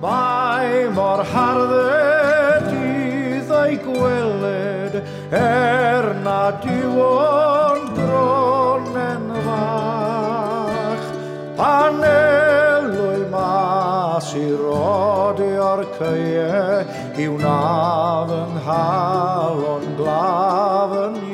Mae mor hardded dydd ei gweled nad yw o'n bron en fach. Pan elwy mas I rodio'r ceie i'w naf yng nghalon glaf yn